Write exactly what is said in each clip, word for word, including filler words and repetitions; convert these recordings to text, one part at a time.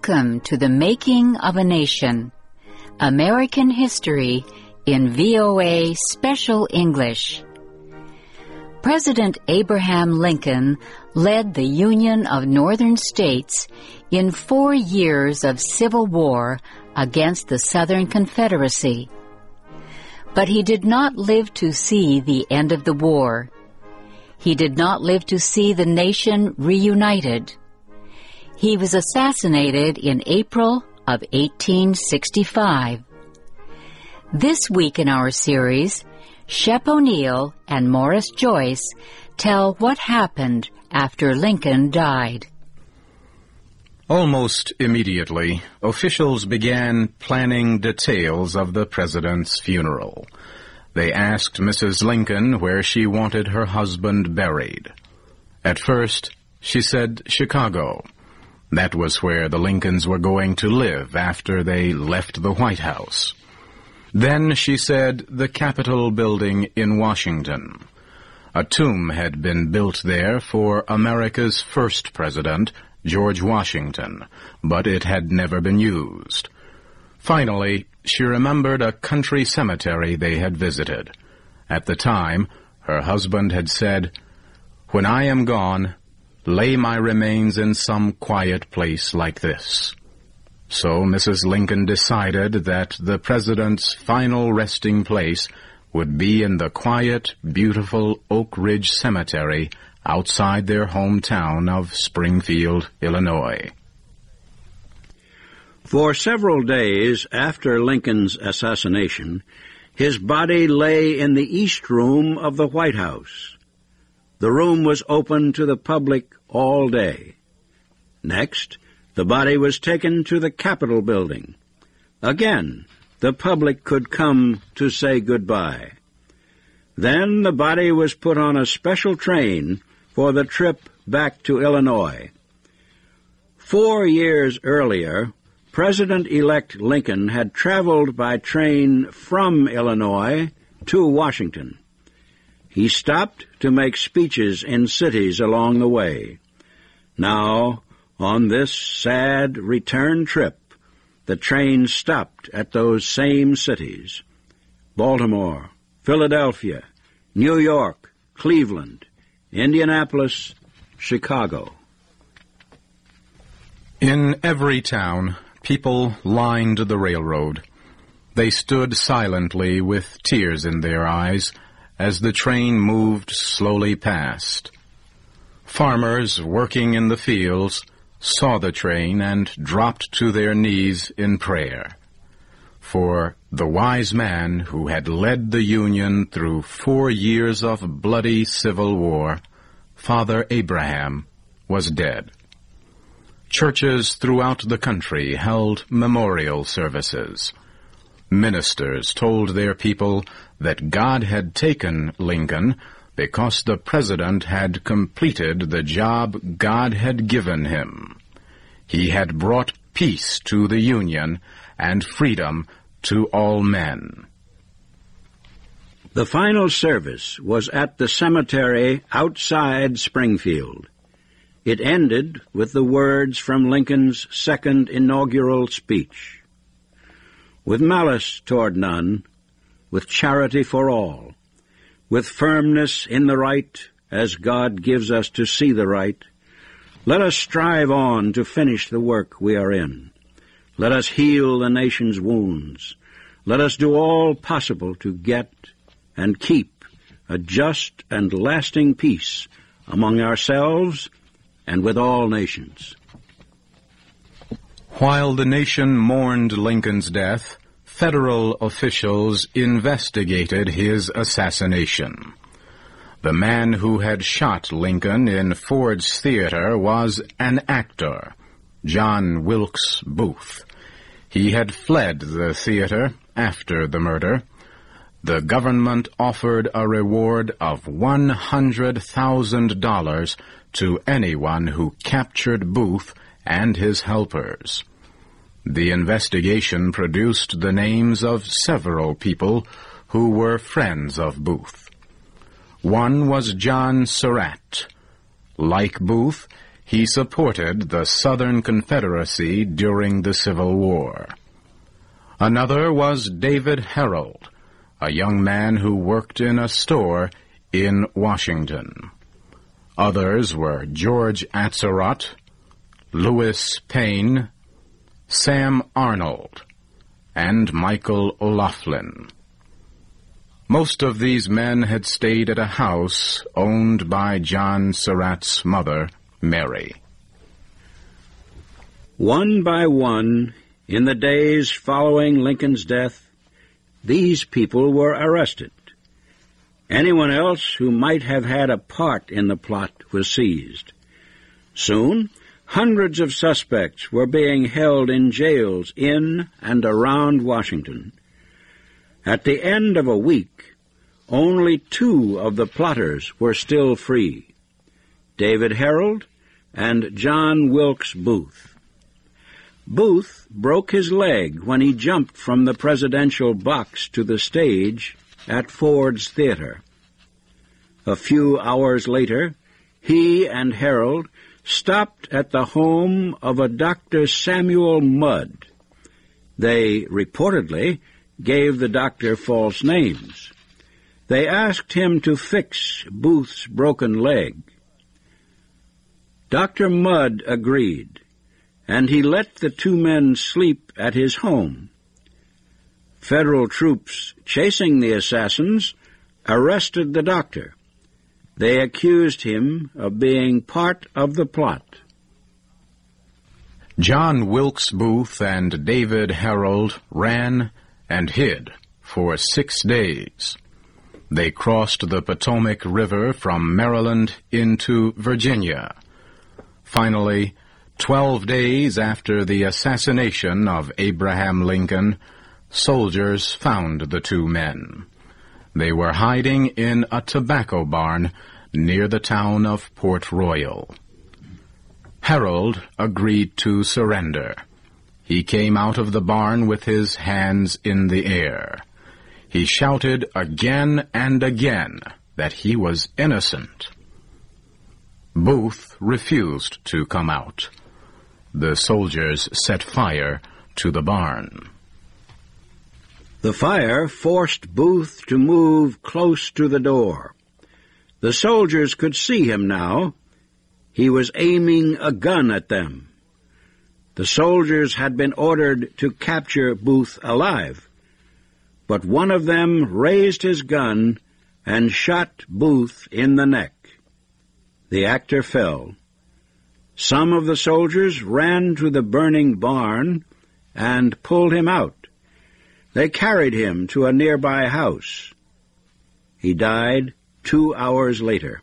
Welcome to the Making of a Nation, American History in V O A Special English. President Abraham Lincoln led the Union of Northern States in four years of civil war against the Southern Confederacy. But he did not live to see the end of the war. He did not live to see the nation reunited. He was assassinated in April of eighteen sixty-five. This week in our series, Shep O'Neill and Morris Joyce tell what happened after Lincoln died. Almost immediately, officials began planning details of the president's funeral. They asked Missus Lincoln where she wanted her husband buried. At first, she said Chicago. That was where the Lincolns were going to live after they left the White House. Then she said the Capitol building in Washington. A tomb had been built there for America's first president, George Washington, but it had never been used. Finally, she remembered a country cemetery they had visited. At the time, her husband had said, "When I am gone, lay my remains in some quiet place like this." So Missus Lincoln decided that the president's final resting place would be in the quiet, beautiful Oak Ridge Cemetery outside their hometown of Springfield, Illinois. For several days after Lincoln's assassination, his body lay in the East Room of the White House. The room was open to the public all day. Next, the body was taken to the Capitol building. Again, the public could come to say goodbye. Then the body was put on a special train for the trip back to Illinois. Four years earlier, President-elect Lincoln had traveled by train from Illinois to Washington. He stopped to make speeches in cities along the way. Now, on this sad return trip, the train stopped at those same cities: Baltimore, Philadelphia, New York, Cleveland, Indianapolis, Chicago. In every town, people lined the railroad. They stood silently with tears in their eyes as the train moved slowly past. Farmers working in the fields saw the train and dropped to their knees in prayer. For the wise man who had led the Union through four years of bloody civil war, Father Abraham, was dead. Churches throughout the country held memorial services. Ministers told their people that God had taken Lincoln because the president had completed the job God had given him. He had brought peace to the Union and freedom to all men. The final service was at the cemetery outside Springfield. It ended with the words from Lincoln's second inaugural speech: "With malice toward none, with charity for all, with firmness in the right as God gives us to see the right, let us strive on to finish the work we are in. Let us heal the nation's wounds. Let us do all possible to get and keep a just and lasting peace among ourselves and with all nations." While the nation mourned Lincoln's death, federal officials investigated his assassination. The man who had shot Lincoln in Ford's Theater was an actor, John Wilkes Booth. He had fled the theater after the murder. The government offered a reward of one hundred thousand dollars to anyone who captured Booth and his helpers. The investigation produced the names of several people who were friends of Booth. One was John Surratt. Like Booth, he supported the Southern Confederacy during the Civil War. Another was David Herold, a young man who worked in a store in Washington. Others were George Atzerodt, Louis Payne, Sam Arnold, and Michael O'Laughlin. Most of these men had stayed at a house owned by John Surratt's mother, Mary. One by one, in the days following Lincoln's death, these people were arrested. Anyone else who might have had a part in the plot was seized. Soon, hundreds of suspects were being held in jails in and around Washington. At the end of a week, only two of the plotters were still free, David Herold and John Wilkes Booth. Booth broke his leg when he jumped from the presidential box to the stage at Ford's Theater. A few hours later, he and Herold stopped at the home of a Doctor Samuel Mudd. They reportedly gave the doctor false names. They asked him to fix Booth's broken leg. Doctor Mudd agreed, and he let the two men sleep at his home. Federal troops chasing the assassins arrested the doctor. They accused him of being part of the plot. John Wilkes Booth and David Herold ran and hid for six days. They crossed the Potomac River from Maryland into Virginia. Finally, twelve days after the assassination of Abraham Lincoln, soldiers found the two men. They were hiding in a tobacco barn near the town of Port Royal. Herold agreed to surrender. He came out of the barn with his hands in the air. He shouted again and again that he was innocent. Booth refused to come out. The soldiers set fire to the barn. The fire forced Booth to move close to the door. The soldiers could see him now. He was aiming a gun at them. The soldiers had been ordered to capture Booth alive, but one of them raised his gun and shot Booth in the neck. The actor fell. Some of the soldiers ran to the burning barn and pulled him out. They carried him to a nearby house. He died two hours later.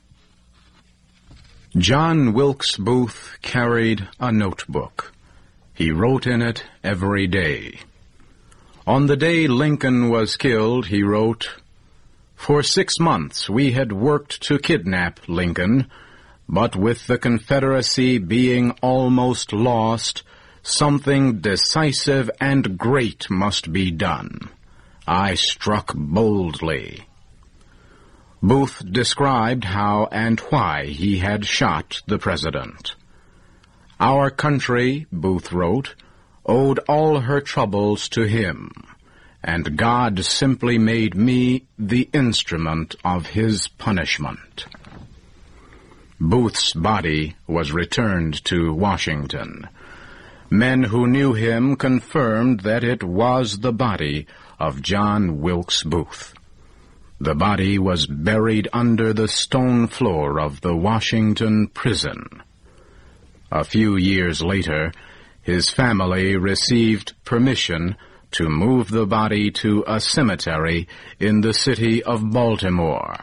John Wilkes Booth carried a notebook. He wrote in it every day. On the day Lincoln was killed, he wrote, "For six months we had worked to kidnap Lincoln, but with the Confederacy being almost lost, something decisive and great must be done. I struck boldly." Booth described how and why he had shot the president. "Our country," Booth wrote, "owed all her troubles to him, and God simply made me the instrument of his punishment." Booth's body was returned to Washington. Men who knew him confirmed that it was the body of John Wilkes Booth. The body was buried under the stone floor of the Washington prison. A few years later, his family received permission to move the body to a cemetery in the city of Baltimore.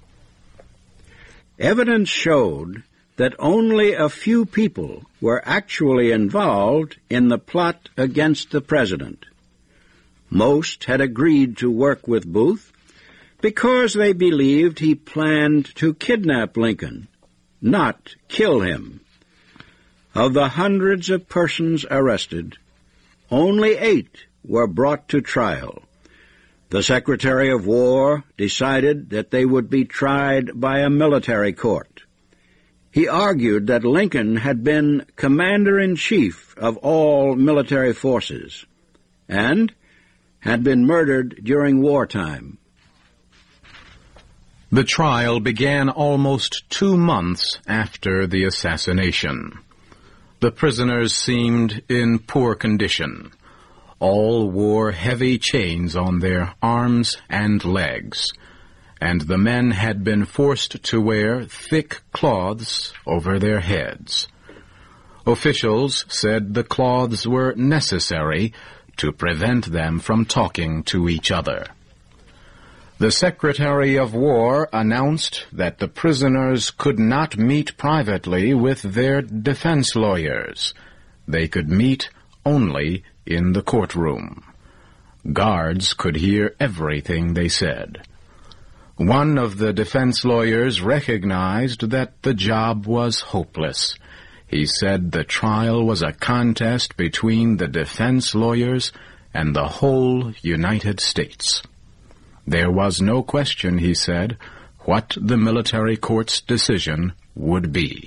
Evidence showed that only a few people were actually involved in the plot against the president. Most had agreed to work with Booth because they believed he planned to kidnap Lincoln, not kill him. Of the hundreds of persons arrested, only eight were brought to trial. The Secretary of War decided that they would be tried by a military court. He argued that Lincoln had been commander-in-chief of all military forces and had been murdered during wartime. The trial began almost two months after the assassination. The prisoners seemed in poor condition. All wore heavy chains on their arms and legs, and the men had been forced to wear thick cloths over their heads. Officials said the cloths were necessary to prevent them from talking to each other. The Secretary of War announced that the prisoners could not meet privately with their defense lawyers. They could meet only in the courtroom. Guards could hear everything they said. One of the defense lawyers recognized that the job was hopeless. He said the trial was a contest between the defense lawyers and the whole United States. There was no question, he said, what the military court's decision would be.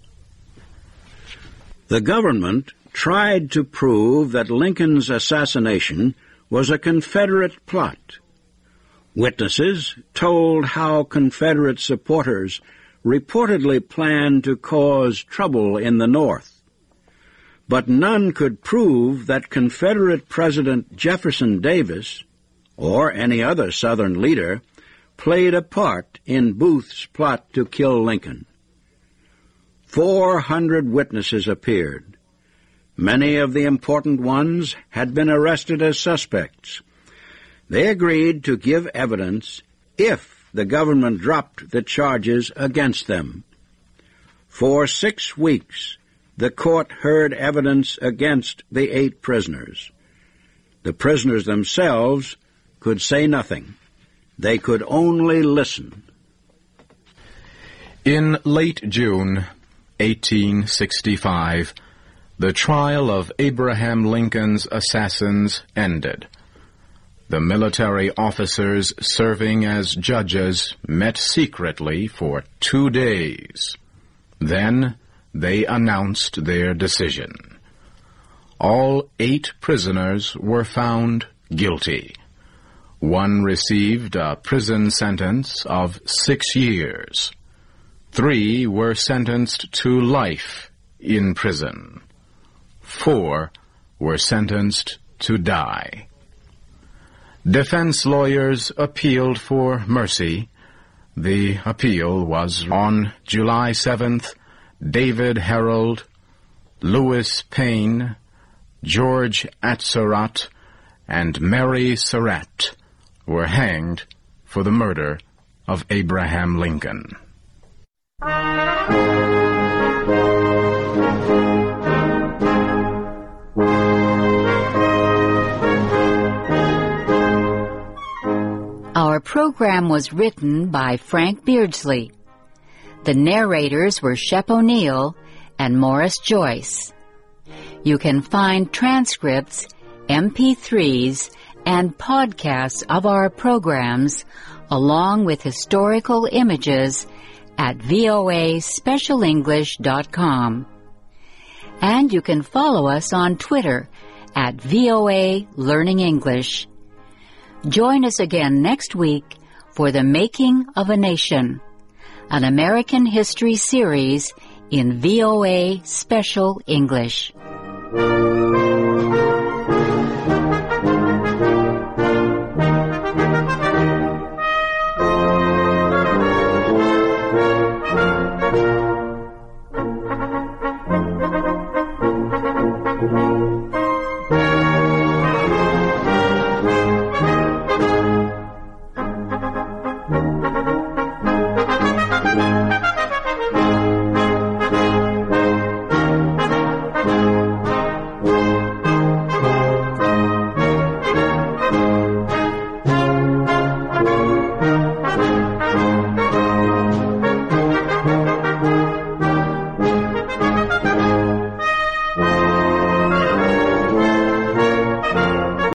The government tried to prove that Lincoln's assassination was a Confederate plot. Witnesses told how Confederate supporters reportedly planned to cause trouble in the North. But none could prove that Confederate President Jefferson Davis, or any other Southern leader, played a part in Booth's plot to kill Lincoln. Four hundred witnesses appeared. Many of the important ones had been arrested as suspects. They agreed to give evidence if the government dropped the charges against them. For six weeks, the court heard evidence against the eight prisoners. The prisoners themselves could say nothing. They could only listen. In late June eighteen sixty-five, the trial of Abraham Lincoln's assassins ended. The military officers serving as judges met secretly for two days. Then they announced their decision. All eight prisoners were found guilty. One received a prison sentence of six years. Three were sentenced to life in prison. Four were sentenced to die. Defense lawyers appealed for mercy. The appeal was on July seventh. David Harold, Louis Payne, George Atzerodt, and Mary Surratt were hanged for the murder of Abraham Lincoln. Our program was written by Frank Beardsley. The narrators were Shep O'Neill and Morris Joyce. You can find transcripts, M P threes, and podcasts of our programs, along with historical images, at V O A special english dot com. And you can follow us on Twitter at V O A Learning English. Join us again next week for The Making of a Nation, an American history series in V O A Special English.